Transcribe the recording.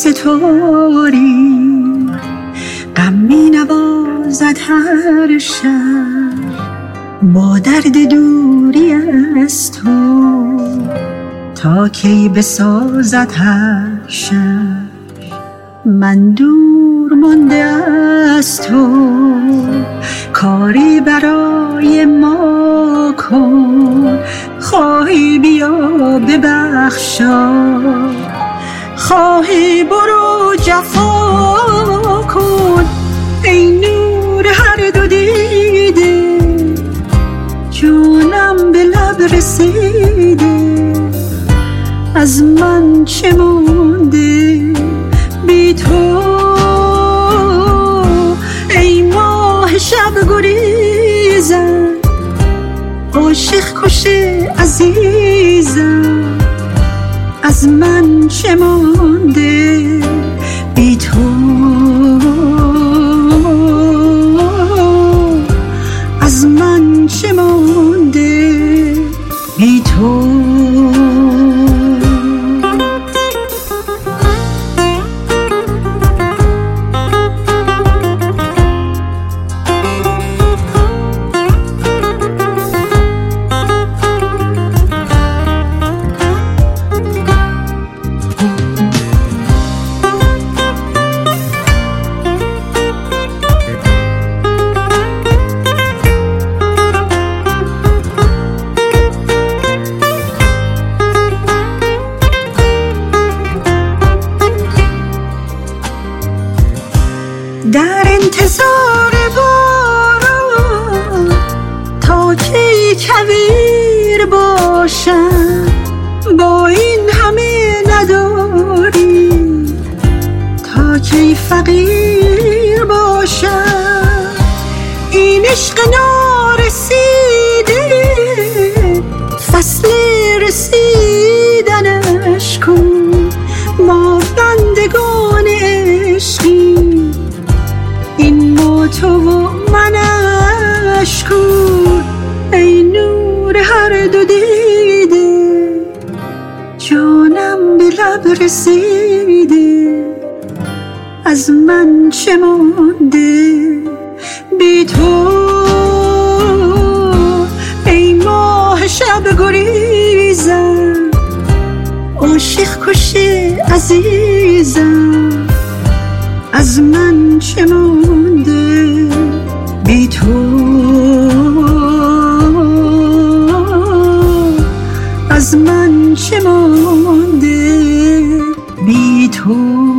ستاری، غم می نوازد هر شب با درد دوری از تو، تا کی بسازد هر شب من دور مانده از تو. کاری برای ما کن، خواهی بیا ببخشا، خواهی برو جفا کن. ای نور هر دو دیده، جونم به لب رسیده، از من چه مونده بی تو. ای ماه شب گریزم، عاشق کشه عزیزم، از من چه مونده بی تو. از من چه مونده بی تو. در انتظار باران تا کی کویر باشم، با این همه نداری تا کی فقیر باشم. این عشق نارسیده فصل رسیدنش کن، ما بندگان عشقی، این ما تو و منش کن. ای نور هر دو دیده، جانم به لب رسیده، از من چه مونده بی تو. ای ماه شب گریزم، عاشق کشه عزیزم، از من چه مونده بی تو. از من چه مونده بی تو.